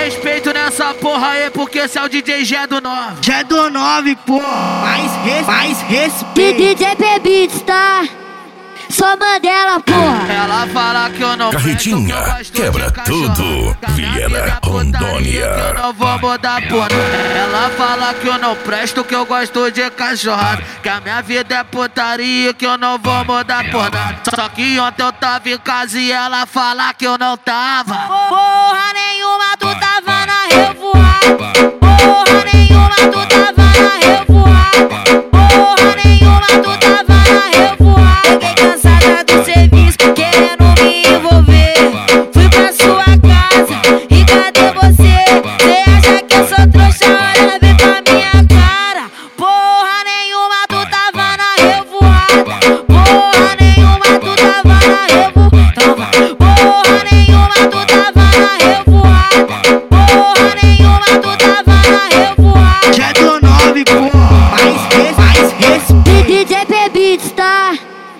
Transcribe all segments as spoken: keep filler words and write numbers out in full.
respeito nessa porra aí, porque esse é o D J G do nove. G do nove, pô. Mais, res, mais respeito. D J P Beats, tá? Só Mandela, porra. Ela fala que eu não Carretinha, presto, que eu quebra gosto de tudo. cachorro. Vilela, Rondônia. Eu não vou mudar porra. Ela fala que eu não presto, que eu gosto de cachorrada. Que a minha vida é putaria, que eu não vou mudar porra. Só que ontem eu tava em casa e ela fala que eu não tava. Porra nenhuma, tu tava na revoada. Porra nenhuma, tu tava na revoada. Porra nenhuma, tu tava na revoada. Fiquei cansada do serviço, querendo me envolver. Fui pra sua casa e cadê você? Cê acha que eu sou trouxa? Olha bem pra minha cara. Porra nenhuma, tu tava na revoada. Porra nenhuma, tu tava na revoada. Porra nenhuma, tu tava na revoada. Porra nenhuma, tu tava na revoada. G do nove, pô. Mais, res, mais respeito. D J P Beats, tá?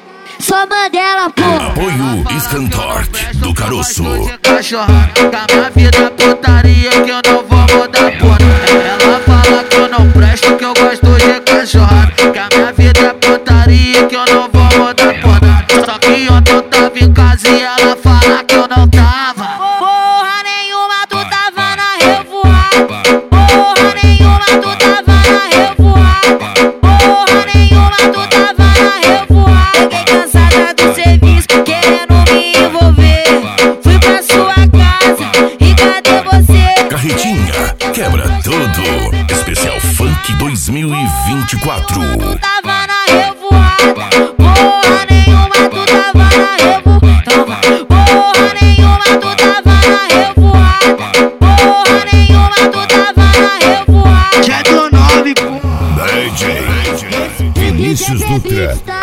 Só Mandela, porra. Apoio Scantork do Caroço. Cachorrada, que a minha vida é putaria, que eu não vou mudar porra. Ela fala que eu não presto, que eu gosto de cachorrada. Que a minha vida é putaria, que eu não vou mudar porra. Só que ontem eu tava em casa e ela fala que eu não tava. Porra nenhuma, tu tava na revoada. Porra nenhuma, tu tava na revoada. Porra nenhuma, tu tava na revoada. Fiquei cansada do serviço, querendo me envolver. Fui pra sua casa e cadê você? Carretinha, quebra tudo. Especial Funk dois mil e vinte e quatro. Tu tava na revoada. Porra nenhuma, tu tava na revoada. Porra nenhuma, tu tava na revoada. Porra nenhuma, tu tava na revoada. G do nove, pô. D J Vinícius Dutra.